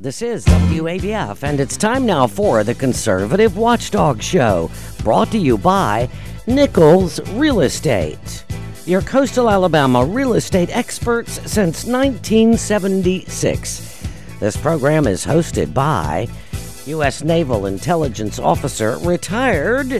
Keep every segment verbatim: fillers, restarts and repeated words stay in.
This is W A B F, and it's time now for the Conservative Watchdog Show, brought to you by Nichols Real Estate, your coastal Alabama real estate experts since nineteen seventy-six. This program is hosted by U S Naval Intelligence Officer, retired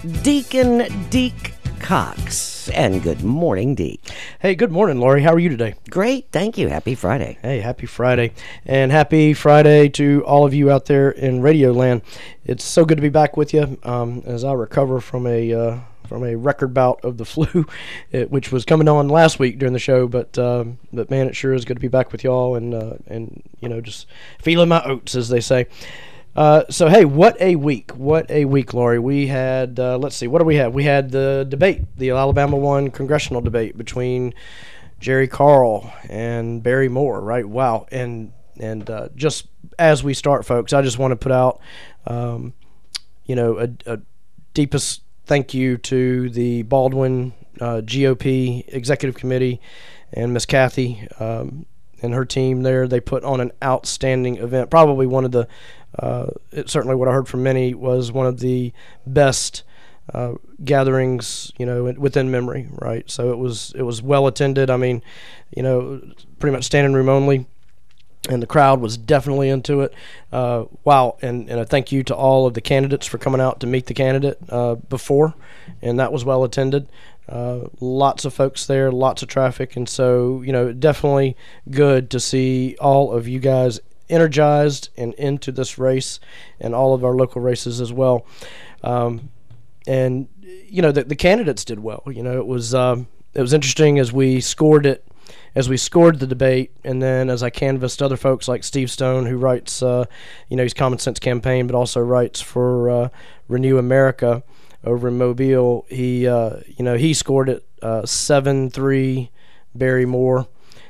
Deacon Deke Cox. And good morning, Deke. Hey, good morning, Lori. How are you today? Great, thank you. Happy Friday. Hey, happy Friday. And happy Friday to all of you out there in Radio Land. It's so good to be back with you um, as I recover from a uh, from a record bout of the flu, it, which was coming on last week during the show. But um, but man, it sure is good to be back with y'all and uh, and you know just feeling my oats, as they say. Uh, so, hey, what a week. What a week, Lori. We had, uh, let's see, what do we have? We had the debate, the Alabama one congressional debate between Jerry Carl and Barry Moore, right? Wow. And and uh, just as we start, folks, I just want to put out, um, you know, a, a deepest thank you to the Baldwin uh, G O P Executive Committee and Miss Kathy um, and her team there. They put on an outstanding event, probably one of the Uh, it, certainly what I heard from many was one of the best uh, gatherings, you know, within memory, right? So it was it was well attended. I mean, you know, pretty much standing room only, and the crowd was definitely into it. Uh, wow, and, and a thank you to all of the candidates for coming out to meet the candidate uh, before, and that was well attended. Uh, lots of folks there, lots of traffic, and so, you know, definitely good to see all of you guys energized and into this race and all of our local races as well. Um, and, you know, the, the candidates did well. You know, it was um, it was interesting as we scored it, as we scored the debate, and then as I canvassed other folks like Steve Stone, who writes, uh, you know, he's Common Sense Campaign, but also writes for uh, Renew America over in Mobile. He, uh, you know, he scored it uh, seven three Barry Moore.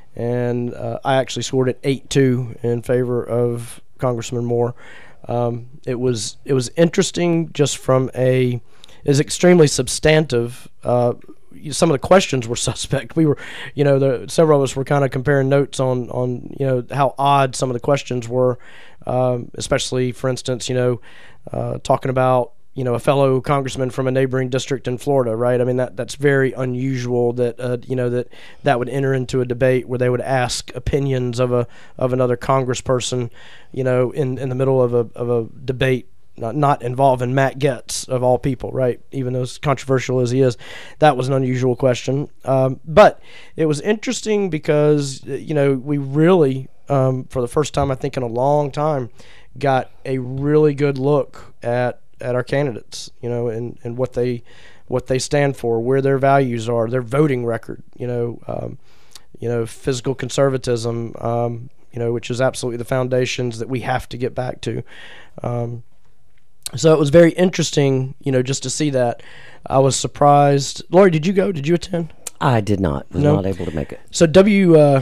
And uh, I actually scored it eight two in favor of Congressman Moore. Um, it was it was interesting just from a – is extremely substantive. Uh, some of the questions were suspect. We were – you know, the, several of us were kind of comparing notes on, on, you know, how odd some of the questions were, um, especially, for instance, you know, uh, talking about, you know, a fellow congressman from a neighboring district in Florida, right? I mean, that that's very unusual that, uh, you know, that that would enter into a debate where they would ask opinions of a of another congressperson, you know, in, in the middle of a of a debate, not, not involving Matt Gaetz, of all people, right? Even though as controversial as he is, that was an unusual question. Um, but it was interesting because, you know, we really, um, for the first time, I think in a long time, got a really good look at at our candidates, you know, and, and what they what they stand for, where their values are, their voting record, you know, um, you know, physical conservatism, um, you know, which is absolutely the foundations that we have to get back to. Um, so it was very interesting, you know, just to see that. I was surprised. Lori, did you go? Did you attend? I did not. Was no? not able to make it. So W uh,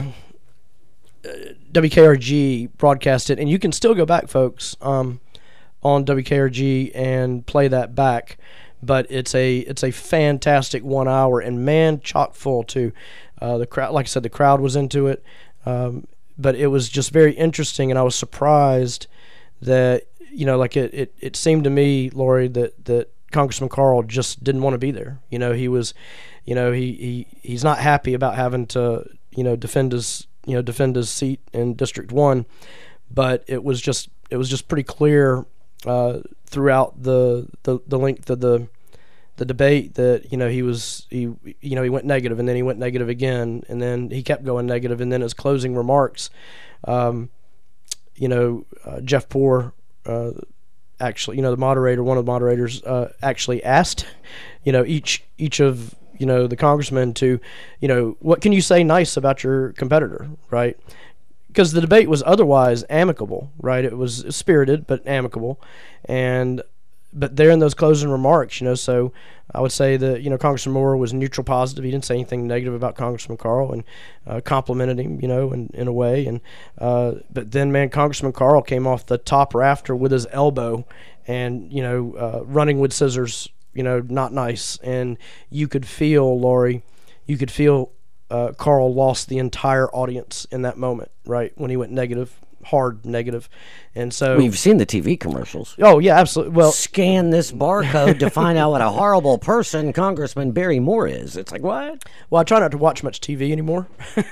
W K R G broadcast it, and you can still go back, folks. Um, on W K R G and play that back, but it's a it's a fantastic one hour, and man, chock full too. Uh, the crowd, like I said, the crowd was into it, um, but it was just very interesting, and I was surprised that, you know, like it it, it seemed to me, Lori, that that Congressman Carl just didn't want to be there. You know, he was, you know, he, he he's not happy about having to, you know, defend his you know defend his seat in District One, but it was just it was just pretty clear Uh, throughout the, the, the length of the the debate that, you know, he was he you know he went negative, and then he went negative again, and then he kept going negative, and then his closing remarks, um, you know, uh, Jeff Poore, uh, actually, you know, the moderator, one of the moderators, uh, actually asked, you know, each each of you know the congressmen to, you know, what can you say nice about your competitor, right? Because the debate was otherwise amicable, right? It was spirited but amicable, and but there in those closing remarks, you know, so I would say that, you know, Congressman Moore was neutral positive. He didn't say anything negative about Congressman Carl, and uh, complimented him, you know, in, in a way. And uh, but then, man, Congressman Carl came off the top rafter with his elbow, and, you know, uh, running with scissors, you know, not nice. And you could feel, Lori, you could feel. Uh, Carl lost the entire audience in that moment, right, when he went negative hard negative. And so We've seen the T V commercials. oh yeah, absolutely. Well, Scan this barcode to find out what a horrible person Congressman Barry Moore is. It's like, what? well, I try not to watch much T V anymore,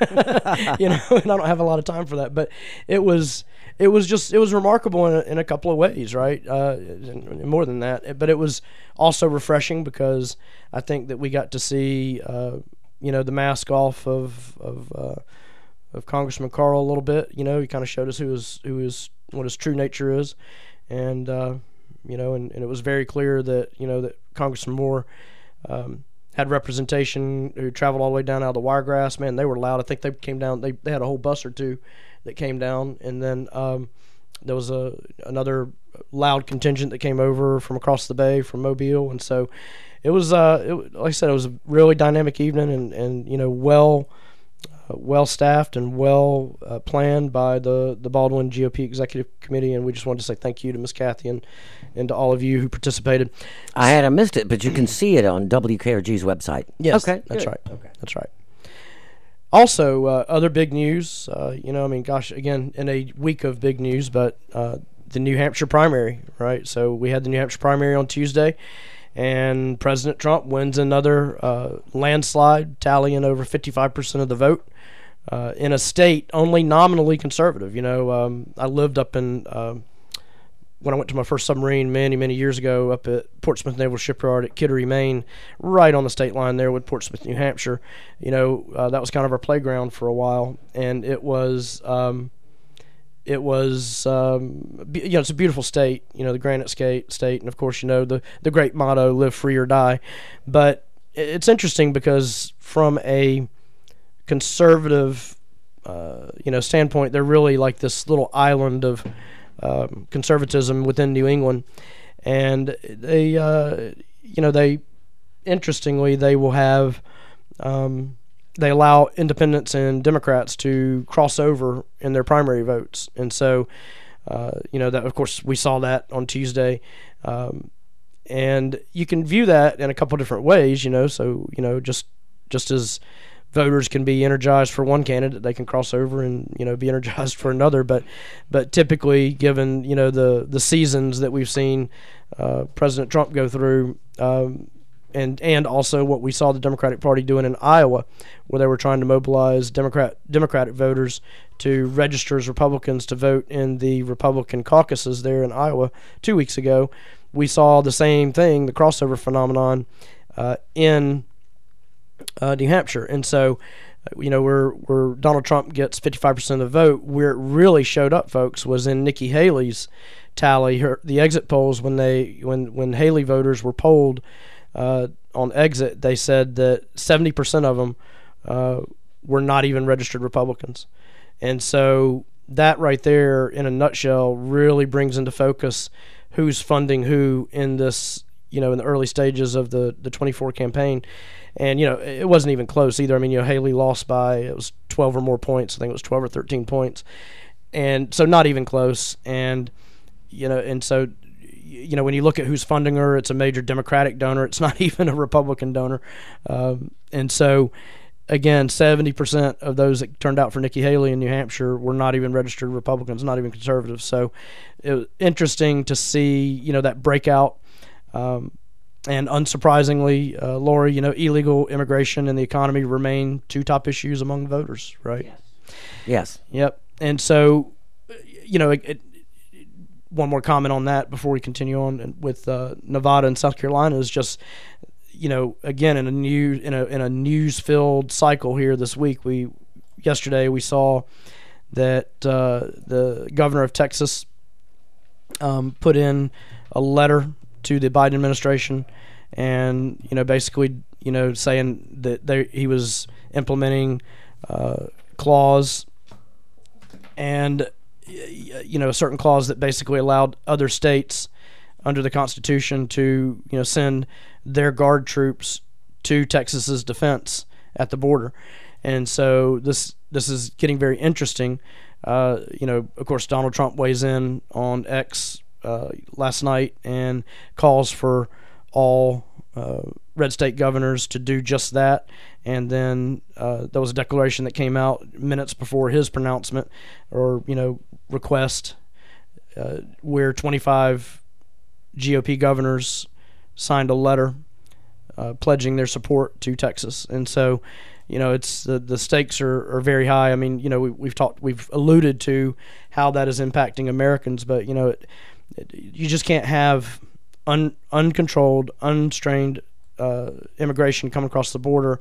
you know, and I don't have a lot of time for that. But it was, it was just, it was remarkable in a, in a couple of ways, right? Uh, and, and more than that, but it was also refreshing because I think that we got to see, uh, you know, the mask off of of uh, of Congressman Carl a little bit. You know, he kind of showed us who his who his what his true nature is, and uh, you know, and, and it was very clear that you know that Congressman Moore um, had representation who traveled all the way down out of the Wiregrass. Man, they were loud. I think they came down. They they had a whole bus or two that came down, and then um, there was a another loud contingent that came over from across the bay from Mobile, and so. It was, uh, it, like I said, it was a really dynamic evening, and, and you know, well, uh, well staffed and well uh, planned by the, the Baldwin G O P Executive Committee, and we just wanted to say thank you to Miss Kathy and, and to all of you who participated. I had missed it, but you can see it on W K R G's website. Yes, okay, that's good. right. Okay, that's right. Also, uh, other big news. Uh, you know, I mean, gosh, again, in a week of big news, but uh, the New Hampshire primary, right? So we had the New Hampshire primary on Tuesday. And President Trump wins another uh, landslide, tallying over fifty-five percent of the vote uh, in a state only nominally conservative. You know, um, I lived up in, um, when I went to my first submarine many, many years ago up at Portsmouth Naval Shipyard at Kittery, Maine, right on the state line there with Portsmouth, New Hampshire. You know, uh, that was kind of our playground for a while. And it was... Um, It was, um, you know, it's a beautiful state, you know, the Granite State, state, and of course, you know, the, the great motto, live free or die. But it's interesting because from a conservative, uh, you know, standpoint, they're really like this little island of um, conservatism within New England. And they, uh, you know, they, interestingly, they will have... Um, they allow independents and Democrats to cross over in their primary votes. And so, uh, you know, that of course we saw that on Tuesday. Um, and you can view that in a couple different ways, you know, so, you know, just, just as voters can be energized for one candidate, they can cross over and, you know, be energized for another. But, but typically given, you know, the, the seasons that we've seen uh, President Trump go through, um, And and also what we saw the Democratic Party doing in Iowa, where they were trying to mobilize Democrat Democratic voters to register as Republicans to vote in the Republican caucuses there in Iowa two weeks ago. We saw the same thing, the crossover phenomenon, uh, in uh, New Hampshire. And so, you know, where where Donald Trump gets fifty-five percent of the vote, where it really showed up, folks, was in Nikki Haley's tally, her, the exit polls when they when when Haley voters were polled. Uh, on exit, they said that seventy percent of them uh, were not even registered Republicans. And so that right there, in a nutshell, really brings into focus who's funding who in this, you know, in the early stages of the, the twenty-four campaign. And, you know, it wasn't even close either. I mean, you know, Haley lost by, it was twelve or more points. I think it was twelve or thirteen points. And so not even close. And, you know, and so... You know, when you look at who's funding her, it's a major Democratic donor. It's not even a Republican donor. Um, and so, again, seventy percent of those that turned out for Nikki Haley in New Hampshire were not even registered Republicans, not even conservatives. So it was interesting to see, you know, that breakout. Um, and unsurprisingly, uh, Lori, you know, illegal immigration and the economy remain two top issues among voters, right? Yes. Yes. Yep. And so, you know, it, it one more comment on that before we continue on with uh, Nevada and South Carolina is just, you know, again in a new in a in a news-filled cycle here this week. We yesterday we saw that uh, the governor of Texas um, put in a letter to the Biden administration, and you know basically you know saying that they, he was implementing uh, clause and. you know, a certain clause that basically allowed other states under the Constitution to, you know, send their guard troops to Texas's defense at the border. And so this this is getting very interesting. Uh, you know, of course, Donald Trump weighs in on X uh, last night and calls for all uh, red state governors to do just that. And then uh, there was a declaration that came out minutes before his pronouncement or, you know, request uh, where twenty-five G O P governors signed a letter uh, pledging their support to Texas. And so, you know, it's the, the stakes are, are very high. I mean, you know, we, we've talked, we've alluded to how that is impacting Americans, but, you know, it, it, you just can't have un, uncontrolled, unstrained uh, immigration come across the border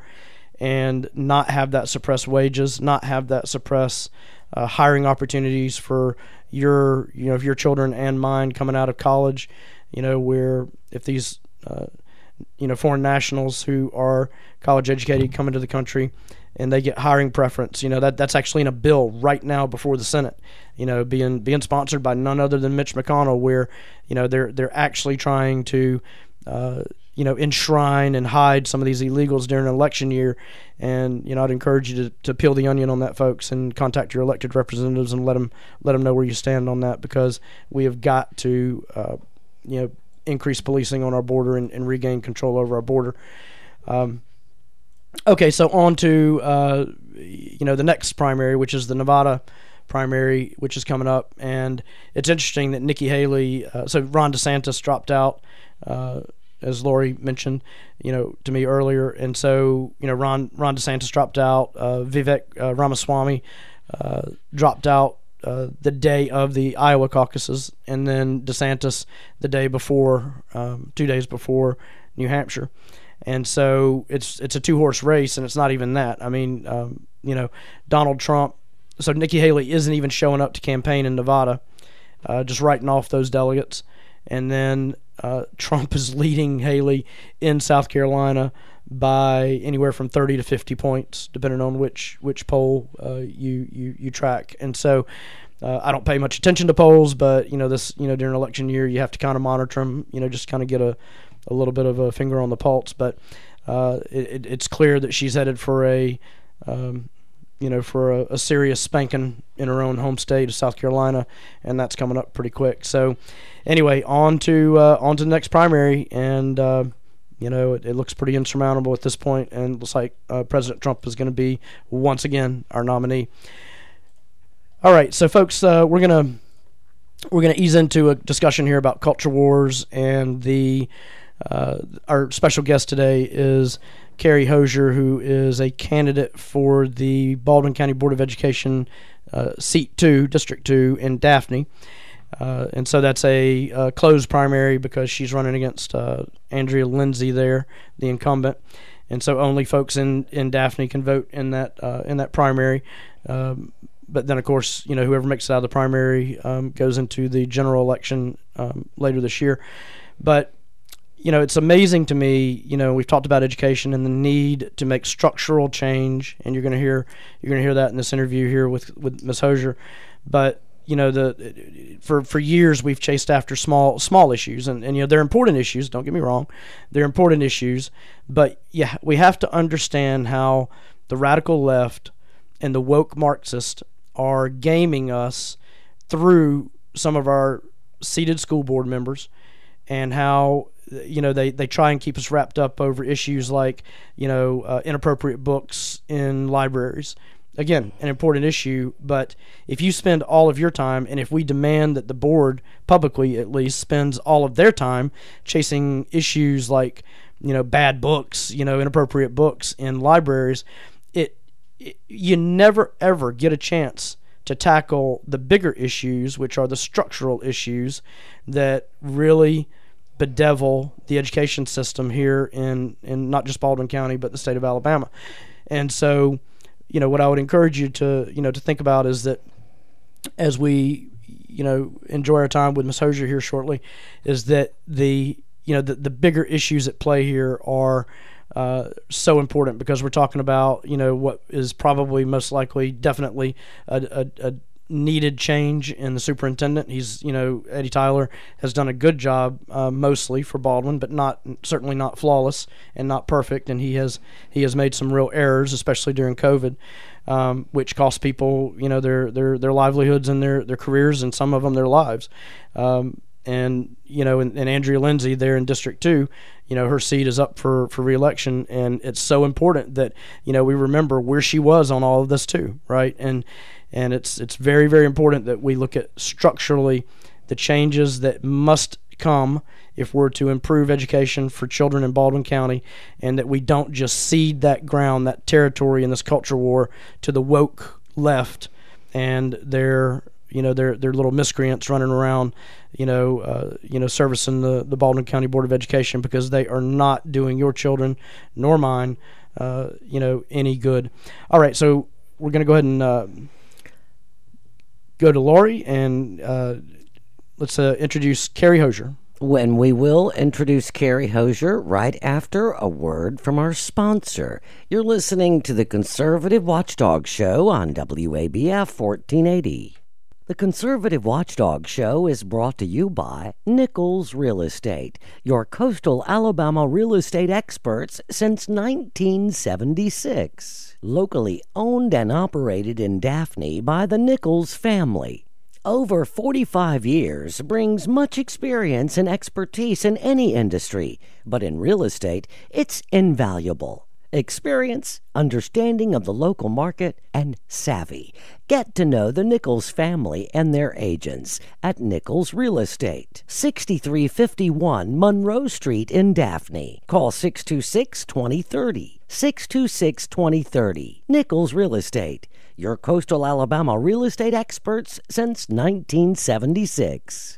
and not have that suppress wages, not have that suppress uh, hiring opportunities for your, you know, if your children and mine coming out of college, you know, where if these, uh, you know, foreign nationals who are college educated come into the country and they get hiring preference, you know, that that's actually in a bill right now before the Senate, you know, being being sponsored by none other than Mitch McConnell, where, you know, they're they're actually trying to, uh, you know, enshrine and hide some of these illegals during an election year. And, you know, I'd encourage you to, to peel the onion on that, folks, and contact your elected representatives and let them let them know where you stand on that, because we have got to, uh, you know, increase policing on our border and, and regain control over our border. Um, okay, so on to, uh, you know, the next primary, which is the Nevada primary, which is coming up. And it's interesting that Nikki Haley, uh, so Ron DeSantis dropped out, uh, as Lori mentioned, you know, to me earlier. And so, you know, Ron, Ron DeSantis dropped out, uh, Vivek uh, Ramaswamy uh, dropped out Uh, the day of the Iowa caucuses, and then DeSantis the day before, um, two days before New Hampshire. And so it's it's a two-horse race, and it's not even that. I mean, um, you know, Donald Trump, so Nikki Haley isn't even showing up to campaign in Nevada, uh, just writing off those delegates. And then uh, Trump is leading Haley in South Carolina by anywhere from thirty to fifty points, depending on which which poll uh, you, you you track. And so, uh, I don't pay much attention to polls, but you know this you know during election year you have to kind of monitor them, you know, just kind of get a, a little bit of a finger on the pulse. But uh, it, it's clear that she's headed for a um, you know for a, a serious spanking in her own home state of South Carolina, and that's coming up pretty quick. So, anyway, on to uh, on to the next primary. And uh, You know, it, it looks pretty insurmountable at this point, and it looks like uh, President Trump is going to be, once again, our nominee. All right, so folks, uh, we're gonna we're gonna ease into a discussion here about culture wars, and the uh, our special guest today is Carrie Hosier, who is a candidate for the Baldwin County Board of Education uh, seat two, District two in Daphne. Uh, and so that's a uh, closed primary because she's running against uh, Andrea Lindsay there, the incumbent. And so only folks in, in Daphne can vote in that uh, in that primary. Um, but then, of course, you know, whoever makes it out of the primary um, goes into the general election um, later this year. But, you know, it's amazing to me, you know, we've talked about education and the need to make structural change. And you're going to hear you're going to hear that in this interview here with, with Miz Hosier. But you know, the for for years we've chased after small small issues, and, and you know they're important issues. Don't get me wrong, they're important issues. But yeah, we have to understand how the radical left and the woke Marxists are gaming us through some of our seated school board members, and how you know they, they try and keep us wrapped up over issues like you know uh, inappropriate books in libraries. Again, an important issue, but if you spend all of your time, and if we demand that the board, publicly at least, spends all of their time chasing issues like, you know, bad books, you know, inappropriate books in libraries, it, it you never, ever get a chance to tackle the bigger issues, which are the structural issues that really bedevil the education system here in, in not just Baldwin County, but the state of Alabama. And so, you know, what I would encourage you to, you know, to think about is that as we, you know, enjoy our time with Miz Hosier here shortly, is that the, you know, the, the bigger issues at play here are uh, so important, because we're talking about, you know, what is probably most likely, definitely a, a, a needed change in the superintendent. He's, you know, Eddie Tyler has done a good job uh, mostly for Baldwin, but not certainly not flawless and not perfect. And he has he has made some real errors, especially during COVID, um, which cost people, you know, their their their livelihoods and their their careers, and some of them their lives. Um, and you know, and, and Andrea Lindsay there in District Two, you know, her seat is up for for reelection, and it's so important that you know we remember where she was on all of this too, right? And and it's it's very very important that we look at structurally the changes that must come if we're to improve education for children in Baldwin County, and that we don't just cede that ground, that territory in this culture war to the woke left and their you know their their little miscreants running around, you know, uh, you know, servicing the the Baldwin County Board of Education, because they are not doing your children nor mine, uh, you know, any good. All right, so we're gonna go ahead and uh, go to Lori, and uh, let's uh, introduce Carrie Hosier. When we will introduce Carrie Hosier right after a word from our sponsor. You're listening to the Conservative Watchdog Show on W A B F fourteen eighty. The Conservative Watchdog Show is brought to you by Nichols Real Estate, your coastal Alabama real estate experts since nineteen seventy-six. Locally owned and operated in Daphne by the Nichols family. Over forty-five years brings much experience and expertise in any industry, but in real estate, it's invaluable. Experience, understanding of the local market, and savvy. Get to know the Nichols family and their agents at Nichols Real Estate, sixty-three fifty-one Monroe Street in Daphne. Call six two six, two zero three zero, six two six, two zero three zero. Nichols Real Estate, your coastal Alabama real estate experts since nineteen seventy-six.